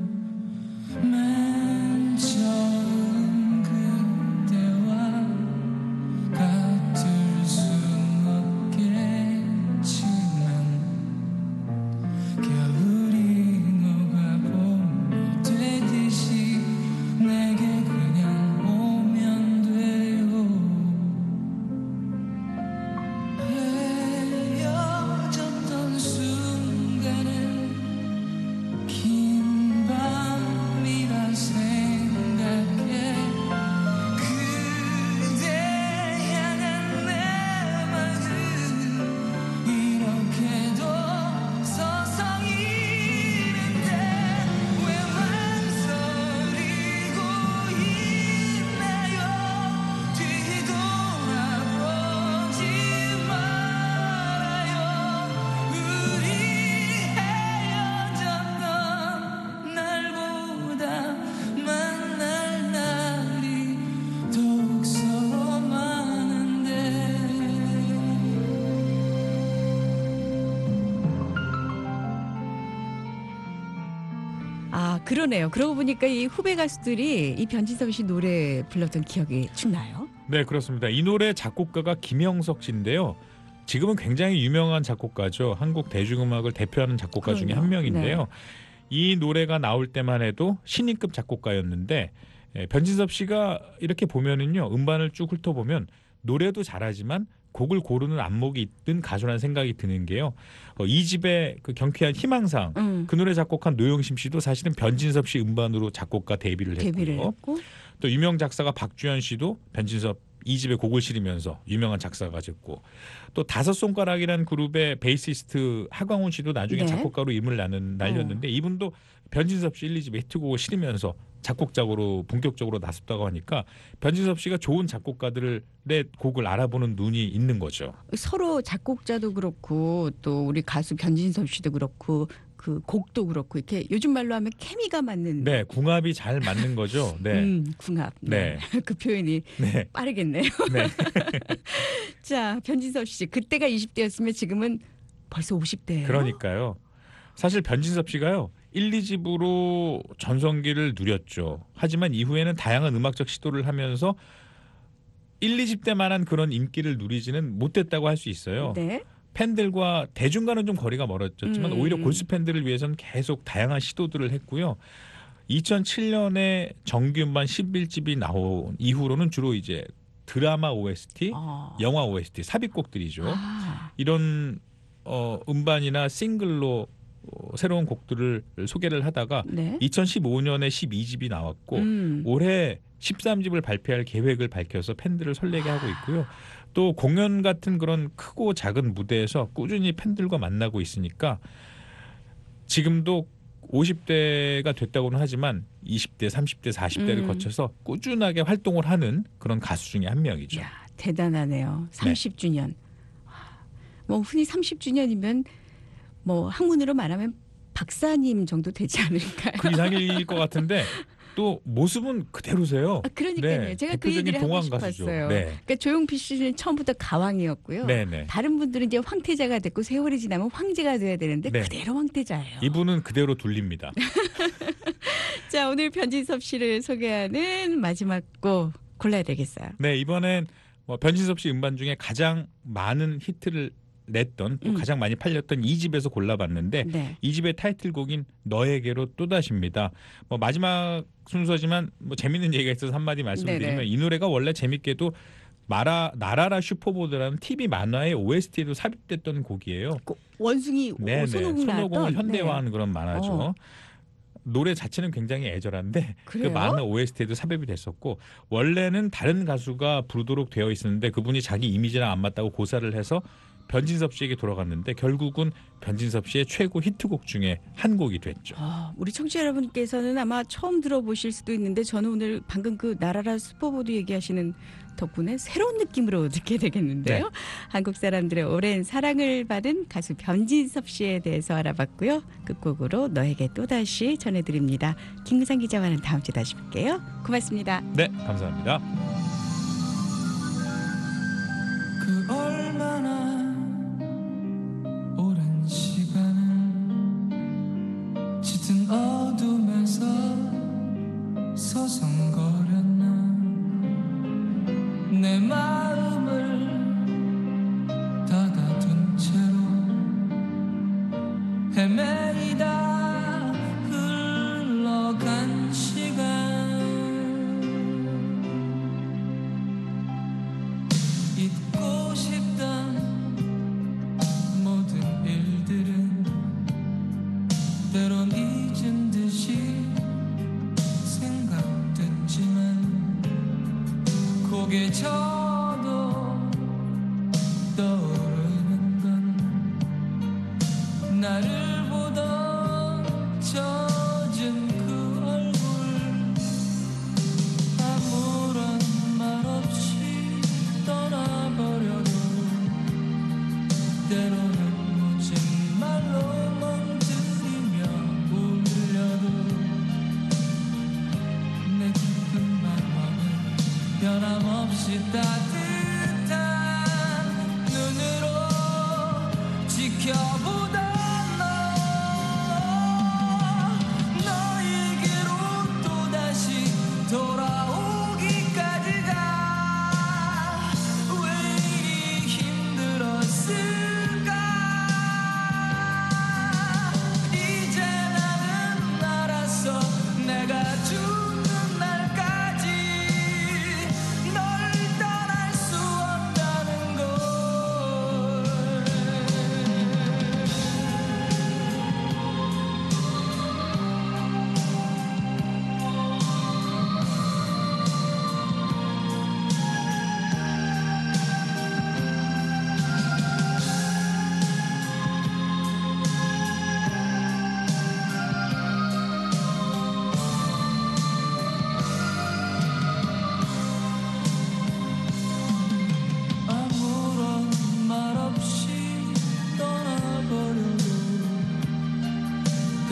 맨 처음 그때와 같을 순 없겠지만 겨울이 녹아 봄이 되듯이 내게 그냥 오면 돼요. 헤어졌던 순간은 긴 밤이라 생각해 그대 향한 내 마음 이렇게도 서성이는데 왜 망설이고 있나요? 뒤돌아보지 말아요. 우리 헤어졌던 날보다 만날 날이 더욱 서로 많은데 아 그러네요. 그러고 보니까 이 후배 가수들이 이 변진섭 씨 노래 불렀던 기억이 축 나요. 네, 그렇습니다. 이 노래 작곡가가 김영석 씨인데요. 지금은 굉장히 유명한 작곡가죠. 한국 대중음악을 대표하는 작곡가 중에 한 그럼요. 명인데요. 이 노래가 나올 때만 해도 신인급 작곡가였는데 예, 변진섭 씨가 이렇게 보면은요. 음반을 쭉 훑어보면 노래도 잘하지만 곡을 고르는 안목이 있던 가수라는 생각이 드는 게요. 어, 이 집의 그 경쾌한 희망상 음, 그 노래 작곡한 노영심 씨도 사실은 변진섭 씨 음반으로 작곡가 데뷔를 했고요. 데뷔를 했고 또 유명 작사가 박주현 씨도 변진섭 이 집의 곡을 실으면서 유명한 작사가 됐고 또 다섯 손가락이라는 그룹의 베이시스트 하광훈 씨도 나중에 네. 작곡가로 이름을 나는, 날렸는데 이분도 변진섭 씨 일, 이 집의 히트곡을 실으면서 작곡작으로 본격적으로 나섰다고 하니까 변진섭 씨가 좋은 작곡가들의 곡을 알아보는 눈이 있는 거죠. 서로 작곡자도 그렇고 또 우리 가수 변진섭 씨도 그렇고 그 곡도 그렇고 이렇게 요즘 말로 하면 케미가 맞는 네, 궁합이 잘 맞는 거죠. 네. 음, 궁합. 네. 그 표현이 네. 빠르겠네요. 네. 자, 변진섭 씨. 그때가 이십 대였으면 지금은 벌써 오십 대예요. 그러니까요. 사실 변진섭 씨가요. 일, 이 집으로 전성기를 누렸죠. 하지만 이후에는 다양한 음악적 시도를 하면서 일, 이 집 때만한 그런 인기를 누리지는 못했다고 할 수 있어요. 네. 팬들과 대중과는 좀 거리가 멀어졌지만 음. 오히려 골수 팬들을 위해서는 계속 다양한 시도들을 했고요. 이천칠 년에 정규 음반 십일 집이 나온 이후로는 주로 이제 드라마 오에스티, 어. 영화 오에스티, 삽입곡들이죠. 아. 이런 어, 음반이나 싱글로 어, 새로운 곡들을 소개를 하다가 네. 이천십오 년에 십이 집이 나왔고 음. 올해 십삼 집을 발표할 계획을 밝혀서 팬들을 설레게 하고 있고요. 또 공연 같은 그런 크고 작은 무대에서 꾸준히 팬들과 만나고 있으니까 지금도 오십 대가 됐다고는 하지만 이십 대, 삼십 대, 사십 대를 음. 거쳐서 꾸준하게 활동을 하는 그런 가수 중에 한 명이죠. 야, 대단하네요. 삼십 주년. 뭐 흔히 삼십 주년이면 뭐 학문으로 말하면 박사님 정도 되지 않을까요? 그 이상일 것 같은데 또 모습은 그대로세요. 아, 그러니까요. 네, 제가 그 대표적인 얘기를 하고 동안 싶었어요. 가수죠. 네. 그러니까 조용필 씨는 처음부터 가왕이었고요. 네네. 다른 분들은 이제 황태자가 됐고 세월이 지나면 황제가 돼야 되는데 네. 그대로 황태자예요. 이분은 그대로 둘립니다. 자, 오늘 변진섭 씨를 소개하는 마지막 곡 골라야 되겠어요. 네, 이번엔 뭐 변진섭 씨 음반 중에 가장 많은 히트를 냈던 또 음. 가장 많이 팔렸던 이 집에서 골라봤는데 네. 이 집의 타이틀곡인 너에게로 또다시입니다. 뭐 마지막 순서지만 뭐 재밌는 얘기가 있어서 한마디 말씀드리면 네네. 이 노래가 원래 재밌게도 마라 나라라 슈퍼보드라는 티비 만화의 오에스티에도 삽입됐던 곡이에요. 그 원숭이 네네. 손오공 손오공을 나왔던 현대화한 그런 만화죠. 어. 노래 자체는 굉장히 애절한데 그래요? 그 만화 오에스티에도 삽입이 됐었고 원래는 다른 가수가 부르도록 되어 있었는데 그분이 자기 이미지랑 안 맞다고 고사를 해서 변진섭 씨에게 돌아갔는데 결국은 변진섭 씨의 최고 히트곡 중에 한 곡이 됐죠. 아, 우리 청취자 여러분께서는 아마 처음 들어보실 수도 있는데 저는 오늘 방금 그 나라라 슈퍼보드 얘기하시는 덕분에 새로운 느낌으로 듣게 되겠는데요. 네. 한국 사람들의 오랜 사랑을 받은 가수 변진섭 씨에 대해서 알아봤고요. 끝곡으로 너에게 또다시 전해드립니다. 김구상 기자와는 다음 주에 다시 뵐게요. 고맙습니다. 네, 감사합니다. 그 얼마나 오랜 시간을 짙은 어둠에서 서성거렸나 내 마음을 닫아둔 채로 헤매이다 흘러간 시간 잊고 싶던 모든 일들은 때론 잊은 듯이 생각됐지만 고개 저도 떠오르는 건 나를 보던 젖은 그 얼굴 아무런 말 없이 떠나버려도 때로는 묻힌 말로 멍들이며 울려도 내 깊은 방황은 변함없이 따뜻한 눈으로 지켜보던 너 너에게로 또다시 돌아오기까지가 왜 이리 힘들었을까 이제 나는 알았어 내가 죽는 날까지 널 떠날 수 없다는 걸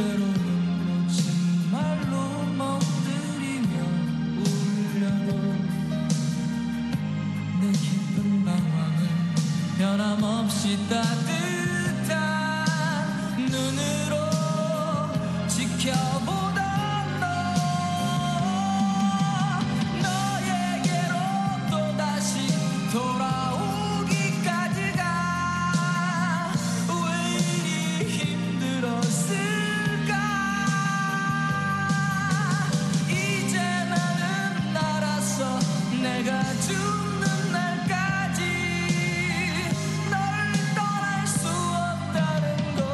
때로는 고친 말로 멍들이며 울려도 내 깊은 방황을 변함없이 따뜻한 눈으로 지켜보던 너 너에게로 또다시 돌아오기까지가 왜 이리 힘들었을까. 이제 나는 알았어. 내가 죽는 날까지 널 떠날 수 없다는 걸.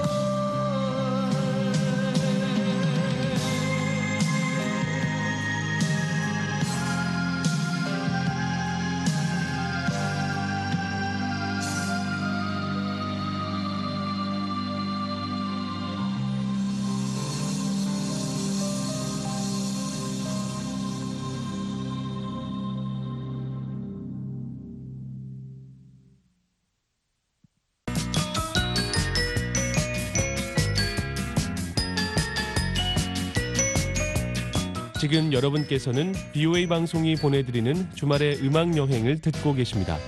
지금 여러분께서는 비오에이 방송이 보내드리는 주말의 음악 여행을 듣고 계십니다.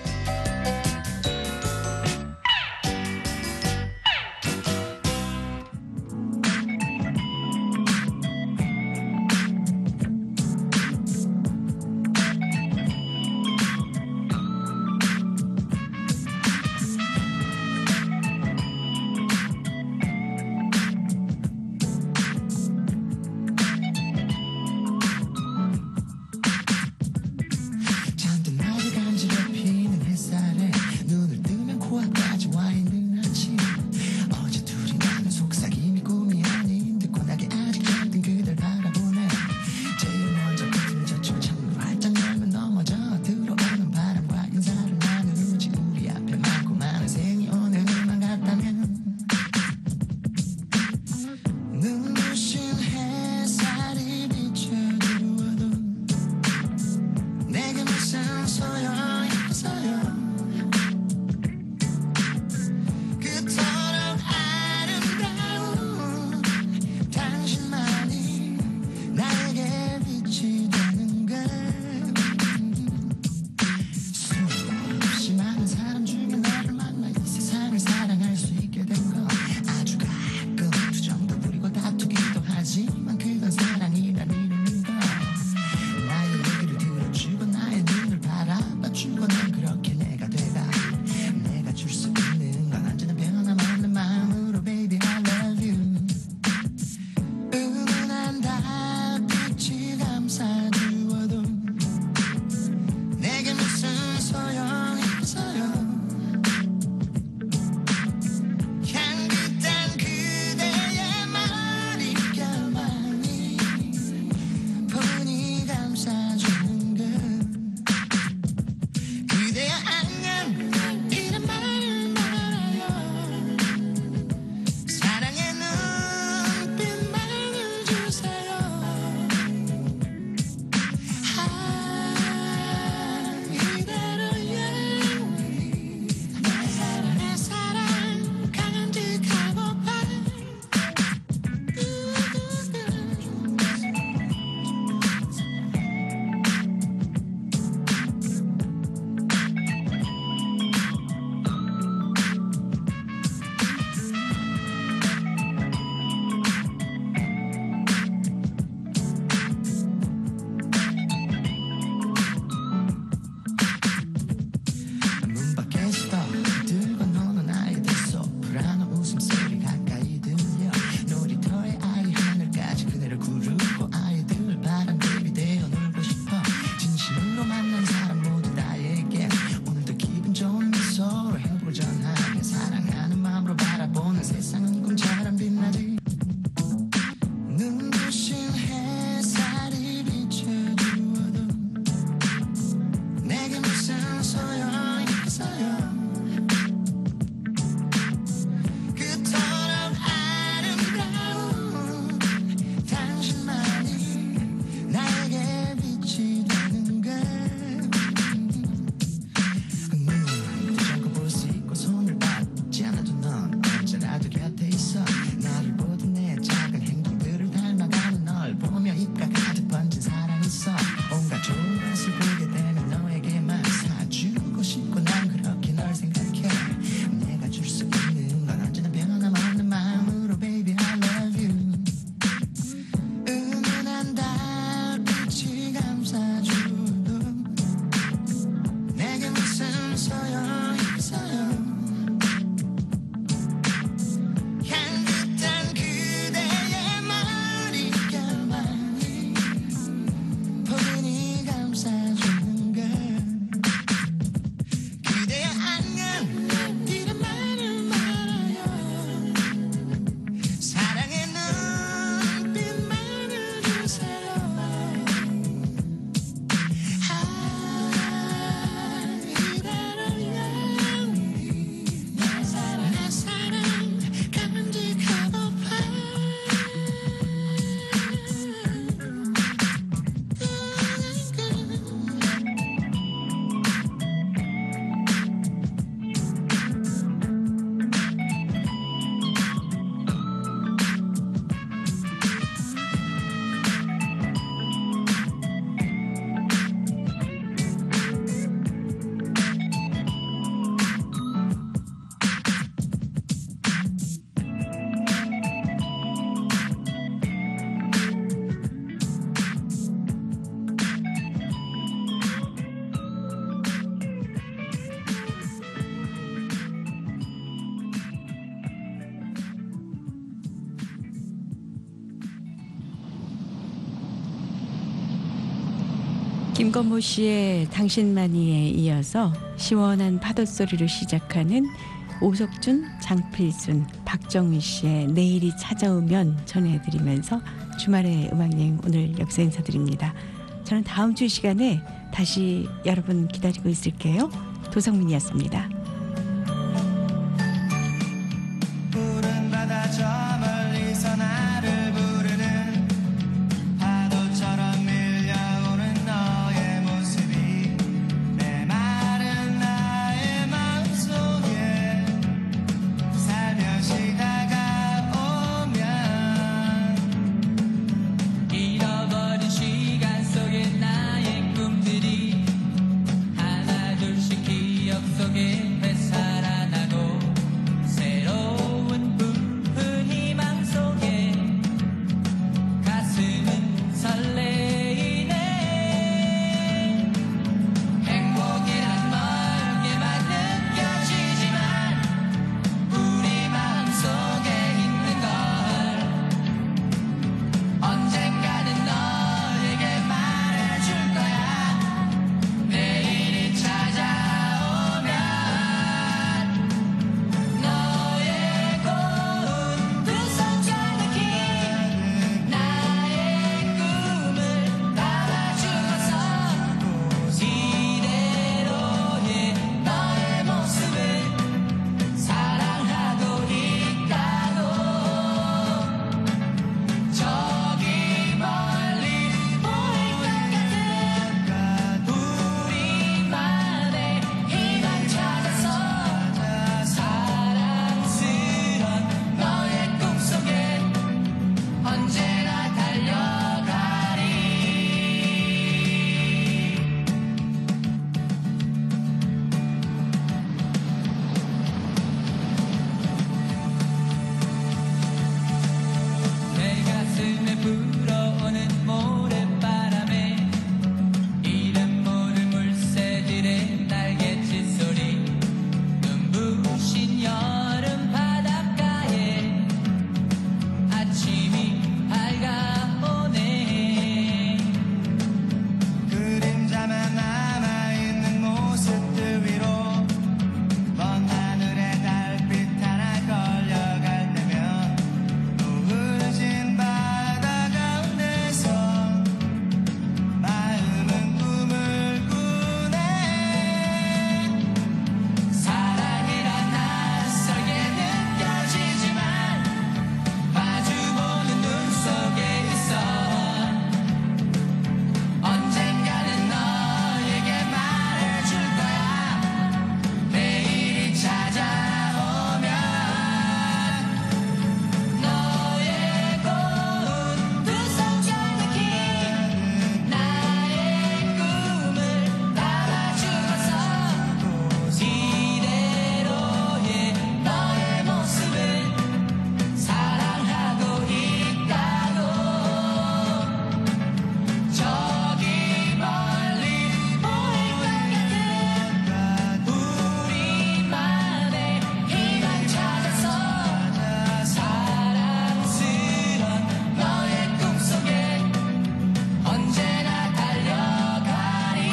잔뜩 나를 간지럽히는 김건모 씨의 당신만이에 이어서 시원한 파도 소리로 시작하는 오석준, 장필순, 박정희 씨의 내일이 찾아오면 전해드리면서 주말의 음악여행 오늘 여기서 인사드립니다. 저는 다음 주 시간에 다시 여러분 기다리고 있을게요. 도성민이었습니다. 푸른 바다 저 멀리서 나를 부르는 파도처럼 밀려오는 너의 모습이 내 마른 나의 마음속에 살며시 다가오면 잃어버린 시간 속에 나의 꿈들이 하나 둘씩 기억 속에 되살아나고 새로운 부푼 희망 속에 가슴은 설레이네. 행복이란 멀게만 느껴지지만 우리 마음속에 있는 걸 언젠가는 너에게 말해줄 거야. 내일이 찾아오면 너의 고운 두 손잘 느낀 나의 꿈을 담아주어서 이대로의 너의 모습을 사랑하고 있다고. 저기 멀리 보일 것 같은 우리만의 희망 찾아서 사랑스런 너의 꿈속에 언제나 달려가리. 내 가슴에 불어오는 모래바람에 이름 모를 물새들의 날갯짓 소리 눈부신 여름 바닷가에 아침이 밝아오네. 그림자만 남아있는 모습들 위로 먼 하늘에 달빛 하나 걸려갈 때면 또 흐려진 바다 가운데서 마음은 꿈을 꾸네. 사랑이란 낯설게 느껴지지만 마주보는 눈 속에 있어. 언젠가는 너에게 말해줄 거야. 내일이 찾아오면 너의 고운 두 손잘 느낀 나의 꿈을 담아주어서 이대로의 너의 모습을 사랑하고 있다고. 저기 멀리 보일 것 같은 우리만의 희망 찾아서 사랑스런 너의 꿈속에 언제나 달려가리.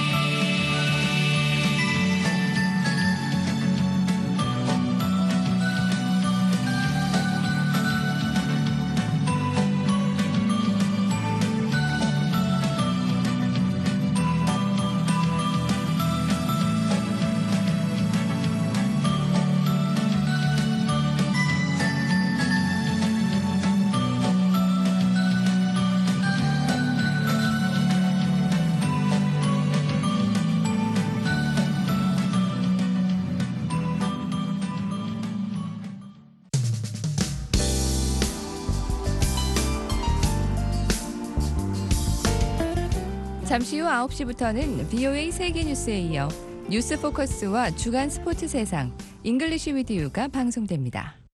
잠시 후 아홉 시부터는 비오에이 세계뉴스에 이어 뉴스 포커스와 주간 스포츠 세상 잉글리시 위드 유가 방송됩니다.